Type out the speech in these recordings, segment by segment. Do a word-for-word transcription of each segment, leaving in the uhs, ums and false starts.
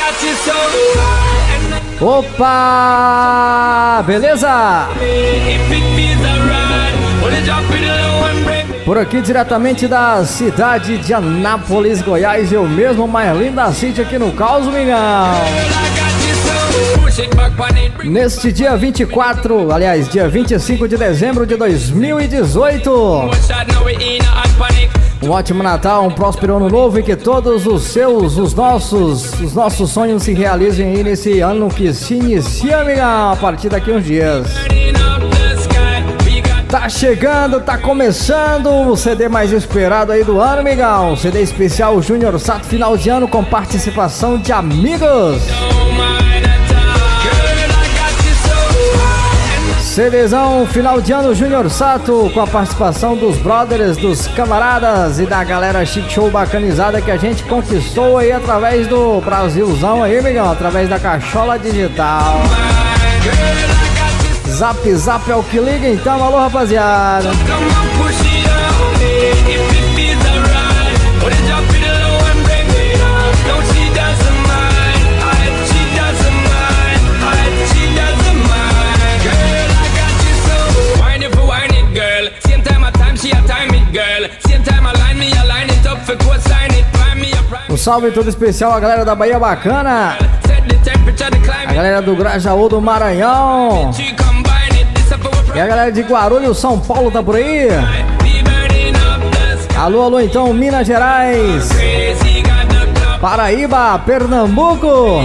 Opa! Beleza? Por aqui diretamente da cidade de Anápolis, Goiás, eu mesmo, mais linda City aqui no Caos, Mingão. Neste dia vinte e quatro, aliás, dia vinte e cinco de dezembro de dois mil e dezoito. Um ótimo Natal, um próspero ano novo e que todos os seus, os nossos, os nossos sonhos se realizem aí nesse ano que se inicia, amigão, a partir daqui uns dias. Tá chegando, tá começando o C D mais esperado aí do ano, amigão. C D especial Júnior Sato final de ano com participação de amigos. CDzão final de ano Júnior Sato com a participação dos brothers, dos camaradas e da galera chique show bacanizada que a gente conquistou aí através do Brasilzão aí, amigão, através da cachola digital. Zap Zap é o que liga então, alô rapaziada. Um salve todo especial a galera da Bahia Bacana, a galera do Grajaú do Maranhão e a galera de Guarulhos, São Paulo tá por aí. Alô, alô então, Minas Gerais, Paraíba, Pernambuco,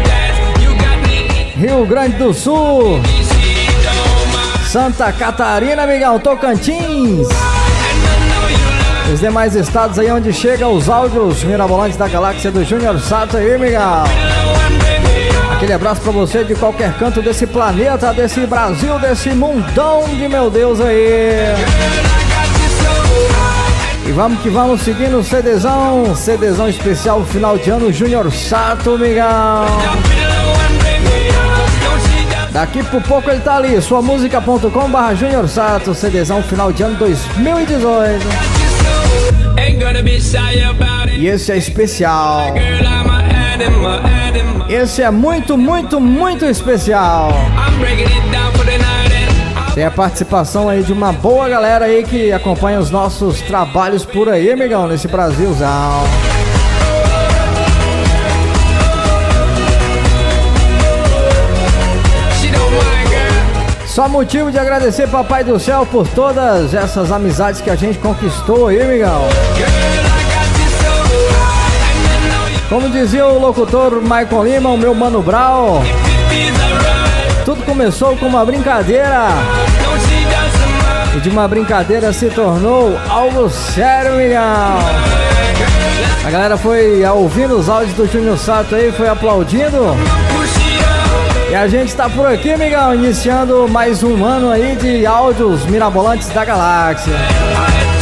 Rio Grande do Sul, Santa Catarina, amigão, Tocantins. Os demais estados aí onde chegam os áudios mirabolantes da galáxia do Júnior Sato aí, amigão. Aquele abraço pra você de qualquer canto desse planeta, desse Brasil, desse mundão de meu Deus aí. E vamos que vamos seguindo o CDzão, CDzão especial final de ano Júnior Sato, amigão. Daqui por pouco ele tá ali, sua música ponto com barra Júnior Sato, CDzão final de ano dois mil e dezoito. E esse é especial. Esse é muito, muito, muito especial. Tem a participação aí de uma boa galera aí que acompanha os nossos trabalhos por aí, amigão, nesse Brasilzão. Só motivo de agradecer Papai do Céu por todas essas amizades que a gente conquistou aí, amigão. Como dizia o locutor Maicon Lima, o meu Mano Brown, tudo começou com uma brincadeira e de uma brincadeira se tornou algo sério, amigão. A galera foi ouvindo os áudios do Júnior Sato aí, foi aplaudindo. E a gente tá por aqui, amigão, iniciando mais um ano aí de áudios mirabolantes da galáxia.